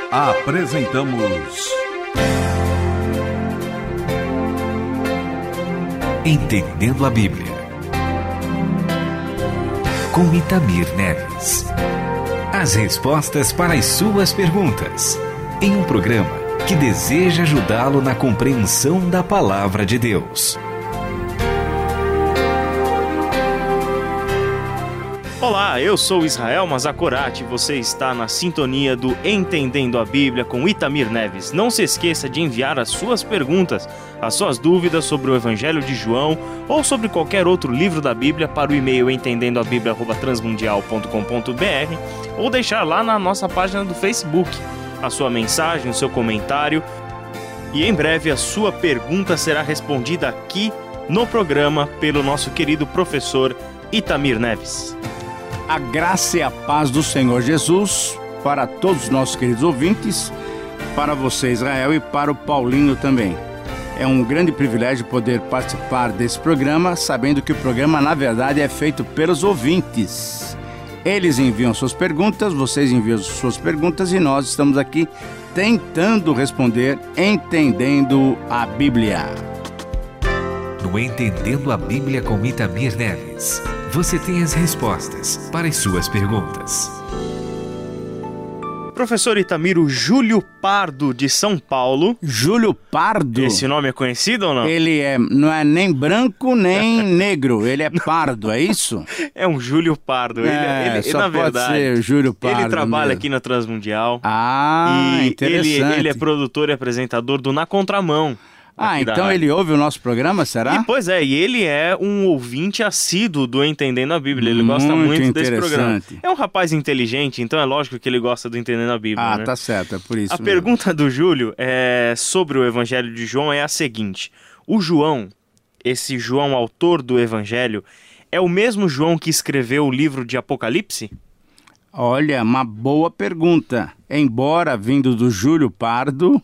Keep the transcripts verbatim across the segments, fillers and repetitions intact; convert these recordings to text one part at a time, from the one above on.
Apresentamos Entendendo a Bíblia, com Itamir Neves. As respostas para as suas perguntas, em um programa que deseja ajudá-lo na compreensão da Palavra de Deus. Olá, eu sou Israel Mazakorati e você está na sintonia do Entendendo a Bíblia com Itamir Neves. Não se esqueça de enviar as suas perguntas, as suas dúvidas sobre o Evangelho de João ou sobre qualquer outro livro da Bíblia para o e-mail entendendo a bíblia arroba transmundial ponto com ponto b r ou deixar lá na nossa página do Facebook a sua mensagem, o seu comentário. E em breve a sua pergunta será respondida aqui no programa pelo nosso querido professor Itamir Neves. A graça e a paz do Senhor Jesus para todos os nossos queridos ouvintes, para você, Israel, e para o Paulinho também. É um grande privilégio poder participar desse programa, sabendo que o programa, na verdade, é feito pelos ouvintes. Eles enviam suas perguntas, vocês enviam suas perguntas e nós estamos aqui tentando responder, entendendo a Bíblia. No Entendendo a Bíblia com Itamir Neves, você tem as respostas para as suas perguntas. Professor Itamir, o Júlio Pardo de São Paulo. Júlio Pardo? Esse nome é conhecido ou não? Ele é, não é nem branco nem negro, ele é pardo, é isso? É um Júlio Pardo. Ele, é, ele, só na pode verdade, ser Júlio Pardo. Ele trabalha mesmo. aqui na Transmundial. Ah, e interessante. Ele, ele é produtor e apresentador do Na Contramão. Ah, então ele ouve o nosso programa, será? E, pois é, e ele é um ouvinte assíduo do Entendendo a Bíblia. Ele gosta muito, muito desse programa. É um rapaz inteligente, então é lógico que ele gosta do Entendendo a Bíblia. Ah, né? Tá certo, é por isso A mesmo. pergunta do Júlio é sobre o Evangelho de João é a seguinte. O João, esse João autor do Evangelho, é o mesmo João que escreveu o livro de Apocalipse? Olha, uma boa pergunta. Embora vindo do Júlio Pardo,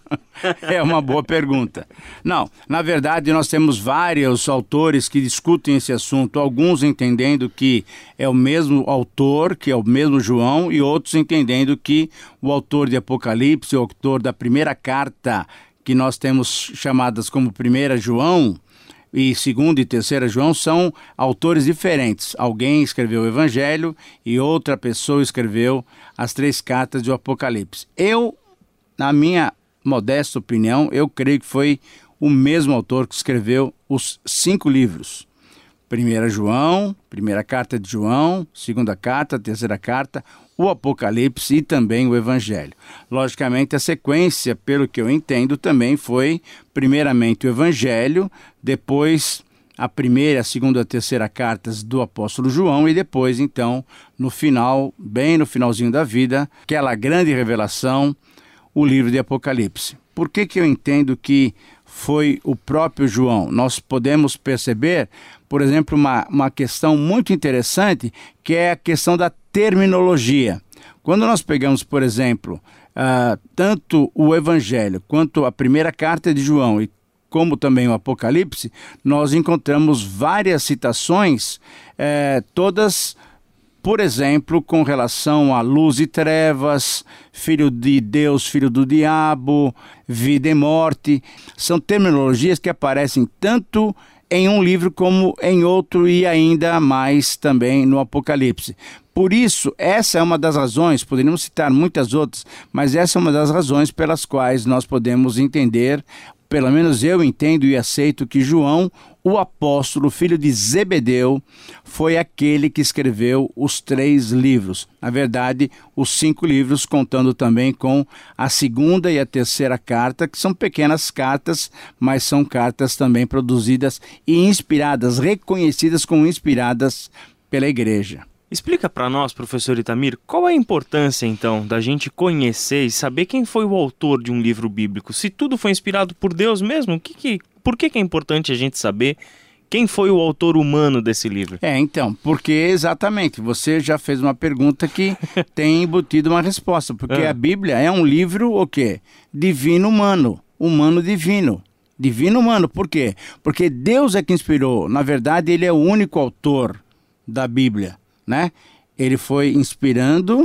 é uma boa pergunta. Não, na verdade nós temos vários autores que discutem esse assunto, alguns entendendo que é o mesmo autor, que é o mesmo João, e outros entendendo que o autor de Apocalipse, o autor da primeira carta, que nós temos chamadas como primeira João, e segunda e terceira João são autores diferentes. Alguém escreveu o Evangelho e outra pessoa escreveu as três cartas do Apocalipse. Eu, na minha modesta opinião, eu creio que foi o mesmo autor que escreveu os cinco livros. Primeira João, primeira carta de João, segunda carta, terceira carta, o Apocalipse e também o Evangelho. Logicamente, a sequência, pelo que eu entendo, também foi primeiramente o Evangelho, depois a primeira, a segunda e a terceira cartas do apóstolo João e depois, então, no final, bem no finalzinho da vida, aquela grande revelação, o livro de Apocalipse. Por que que eu entendo que foi o próprio João? Nós podemos perceber, por exemplo, uma, uma questão muito interessante, que é a questão da terminologia. Quando nós pegamos, por exemplo, uh, tanto o Evangelho quanto a primeira carta de João e como também o Apocalipse, nós encontramos várias citações, eh, todas, por exemplo, com relação a luz e trevas, filho de Deus, filho do diabo, vida e morte. São terminologias que aparecem tanto em um livro como em outro e ainda mais também no Apocalipse. Por isso, essa é uma das razões, poderíamos citar muitas outras, mas essa é uma das razões pelas quais nós podemos entender, pelo menos eu entendo e aceito que João, o apóstolo, filho de Zebedeu, foi aquele que escreveu os três livros. Na verdade, os cinco livros, contando também com a segunda e a terceira carta, que são pequenas cartas, mas são cartas também produzidas e inspiradas, reconhecidas como inspiradas pela igreja. Explica para nós, professor Itamir, qual é a importância, então, da gente conhecer e saber quem foi o autor de um livro bíblico? Se tudo foi inspirado por Deus mesmo, que que, por que, que é importante a gente saber quem foi o autor humano desse livro? É, então, porque exatamente, você já fez uma pergunta que tem embutido uma resposta, porque ah. a Bíblia é um livro, o quê? Divino humano, humano divino. Divino humano, por quê? Porque Deus é que inspirou, na verdade ele é o único autor da Bíblia, né? Ele foi inspirando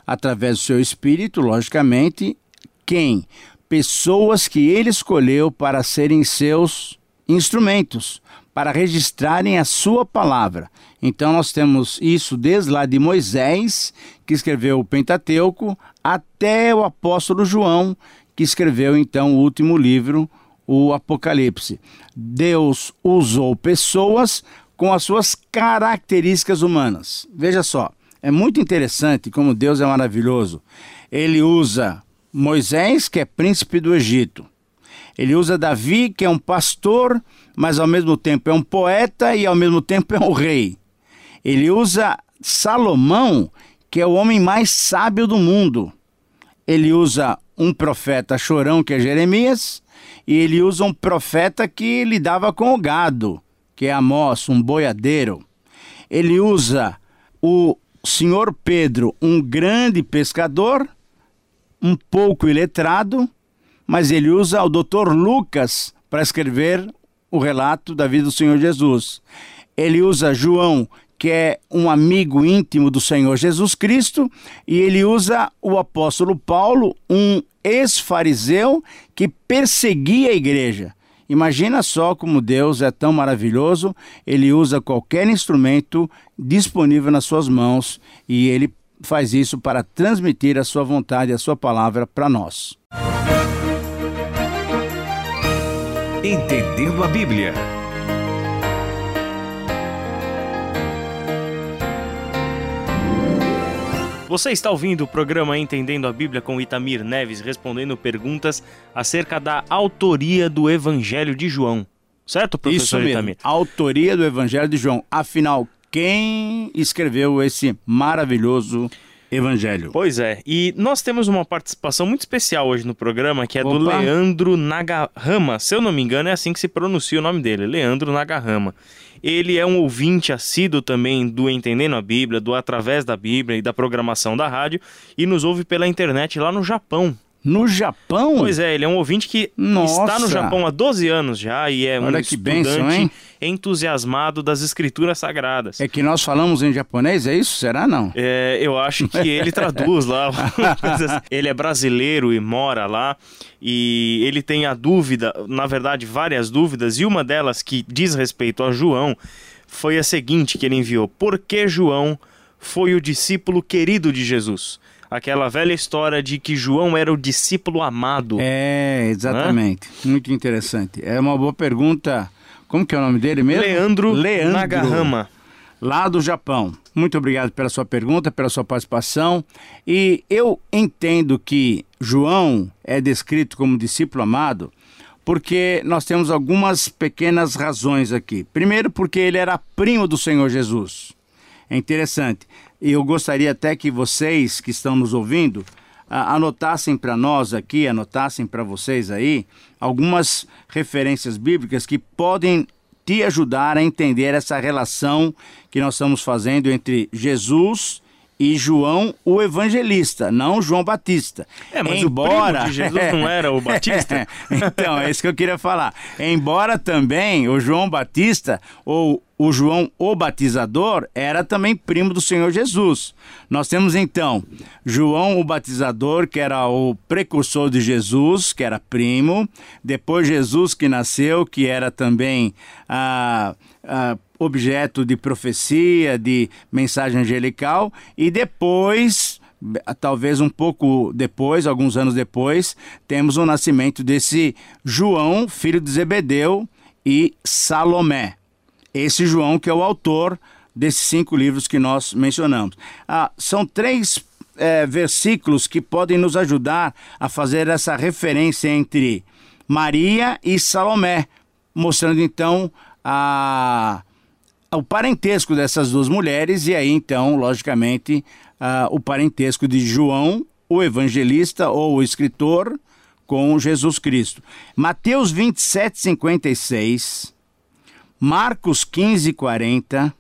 através do seu Espírito, logicamente, quem? Pessoas que ele escolheu para serem seus instrumentos, para registrarem a sua palavra. Então nós temos isso desde lá de Moisés, que escreveu o Pentateuco, até o apóstolo João, que escreveu então o último livro, o Apocalipse. Deus usou pessoas com as suas características humanas. Veja só, é muito interessante como Deus é maravilhoso. Ele usa Moisés, que é príncipe do Egito. Ele usa Davi, que é um pastor, mas ao mesmo tempo é um poeta e ao mesmo tempo é um rei. Ele usa Salomão, que é o homem mais sábio do mundo. Ele usa um profeta chorão, que é Jeremias, e ele usa um profeta que lidava com o gado, que é Amós, um boiadeiro. Ele usa o senhor Pedro, um grande pescador, um pouco iletrado, mas ele usa o doutor Lucas para escrever o relato da vida do Senhor Jesus. Ele usa João, que é um amigo íntimo do Senhor Jesus Cristo, e ele usa o apóstolo Paulo, um ex-fariseu que perseguia a igreja. Imagina só como Deus é tão maravilhoso, ele usa qualquer instrumento disponível nas suas mãos e ele faz isso para transmitir a sua vontade e a sua palavra para nós. Entendendo a Bíblia. Você está ouvindo o programa Entendendo a Bíblia com Itamir Neves, respondendo perguntas acerca da autoria do Evangelho de João. Certo, professor Isso mesmo, Itamir? a autoria do Evangelho de João. Afinal, quem escreveu esse maravilhoso Evangelho? Pois é, e nós temos uma participação muito especial hoje no programa, que é Opa. do Leandro Nagahama. Se eu não me engano, é assim que se pronuncia o nome dele, Leandro Nagahama. Ele é um ouvinte assíduo também do Entendendo a Bíblia, do Através da Bíblia e da programação da rádio, e nos ouve pela internet lá no Japão. No Japão? Pois é, ele é um ouvinte que Nossa. está no Japão há doze anos já e é Olha um que estudante bênção, hein? entusiasmado das escrituras sagradas. É que nós falamos em japonês, é isso? Será não? É, eu acho que ele traduz lá. Ele é brasileiro e mora lá e ele tem a dúvida, na verdade várias dúvidas, e uma delas que diz respeito a João foi a seguinte que ele enviou: por que João foi o discípulo querido de Jesus? Aquela velha história de que João era o discípulo amado. É, exatamente. Hã? Muito interessante. É uma boa pergunta. Como que é o nome dele mesmo? Leandro, Leandro Nagahama. Lá do Japão. Muito obrigado pela sua pergunta, pela sua participação. E eu entendo que João é descrito como discípulo amado porque nós temos algumas pequenas razões aqui. Primeiro, porque ele era primo do Senhor Jesus. É interessante. E eu gostaria até que vocês que estão nos ouvindo ah, anotassem para nós aqui, anotassem para vocês aí, algumas referências bíblicas que podem te ajudar a entender essa relação que nós estamos fazendo entre Jesus e João, o evangelista, não João Batista. É, mas Embora... o primo de Jesus não era o Batista? Então, é isso que eu queria falar. Embora também o João Batista, ou o João o Batizador, era também primo do Senhor Jesus. Nós temos então João o Batizador, que era o precursor de Jesus, que era primo. Depois Jesus que nasceu, que era também a... a objeto de profecia, de mensagem angelical, e depois, talvez um pouco depois, alguns anos depois, temos o nascimento desse João, filho de Zebedeu, e Salomé. Esse João que é o autor desses cinco livros que nós mencionamos. Ah, são três é, versículos que podem nos ajudar a fazer essa referência entre Maria e Salomé, mostrando então a... o parentesco dessas duas mulheres, e aí então, logicamente, uh, o parentesco de João, o evangelista ou o escritor, com Jesus Cristo. Mateus vinte e sete, cinquenta e seis, Marcos quinze, quarenta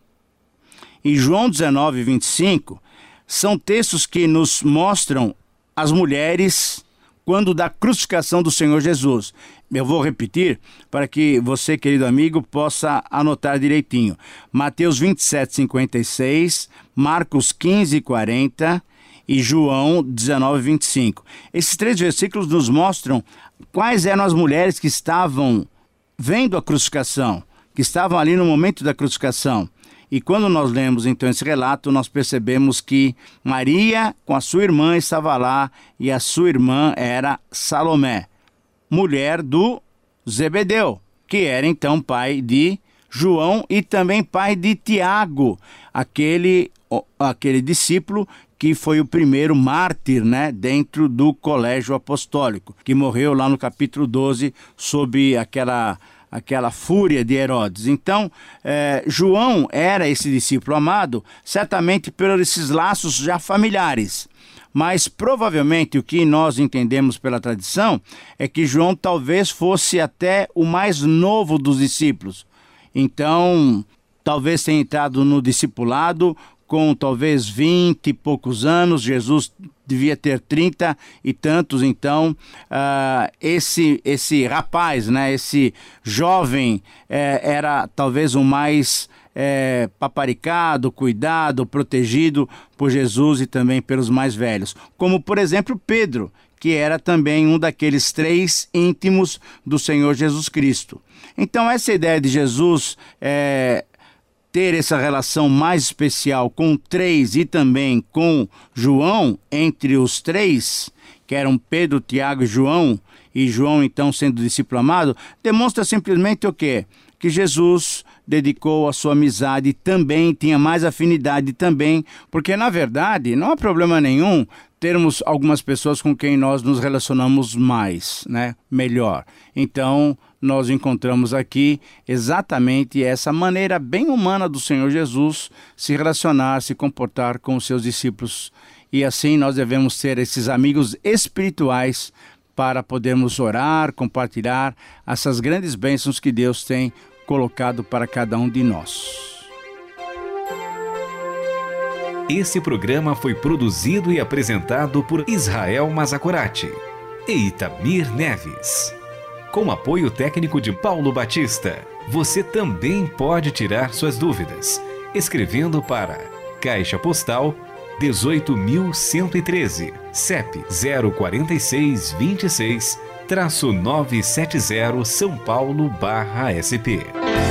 e João dezenove, vinte e cinco são textos que nos mostram as mulheres quando da crucificação do Senhor Jesus. Eu vou repetir para que você, querido amigo, possa anotar direitinho. Mateus vinte e sete, cinquenta e seis, Marcos quinze, quarenta e João dezenove, vinte e cinco. Esses três versículos nos mostram quais eram as mulheres que estavam vendo a crucificação, que estavam ali no momento da crucificação. E quando nós lemos então esse relato, nós percebemos que Maria com a sua irmã estava lá, e a sua irmã era Salomé, mulher do Zebedeu, que era então pai de João e também pai de Tiago, aquele, aquele discípulo que foi o primeiro mártir, né, dentro do colégio apostólico, que morreu lá no capítulo doze sob aquela... aquela fúria de Herodes. Então, eh, João era esse discípulo amado, certamente por esses laços já familiares. Mas, provavelmente, o que nós entendemos pela tradição é que João talvez fosse até o mais novo dos discípulos. Então, talvez tenha entrado no discipulado com talvez vinte e poucos anos. Jesus devia ter trinta e tantos, então uh, esse, esse rapaz, né, esse jovem eh, era talvez o mais eh, paparicado, cuidado, protegido por Jesus e também pelos mais velhos. Como, por exemplo, Pedro, que era também um daqueles três íntimos do Senhor Jesus Cristo. Então essa ideia de Jesus eh, ter essa relação mais especial com três e também com João, entre os três, que eram Pedro, Tiago e João, e João então sendo discípulo amado, demonstra simplesmente o quê? Que Jesus dedicou a sua amizade também, tinha mais afinidade também, porque na verdade não há problema nenhum termos algumas pessoas com quem nós nos relacionamos mais, né? Melhor. Então, nós encontramos aqui exatamente essa maneira bem humana do Senhor Jesus se relacionar, se comportar com os seus discípulos. E assim nós devemos ter esses amigos espirituais para podermos orar, compartilhar essas grandes bênçãos que Deus tem colocado para cada um de nós. Esse programa foi produzido e apresentado por Israel Mazakorati e Itamir Neves. Com apoio técnico de Paulo Batista, você também pode tirar suas dúvidas, escrevendo para Caixa Postal dezoito mil cento e treze, C E P zero quatro seis dois seis, nove sete zero, São Paulo, barra S P.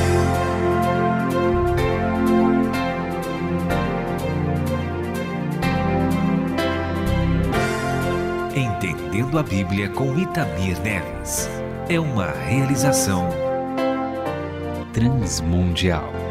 Entendendo a Bíblia com Itamir Neves. É uma realização Transmundial.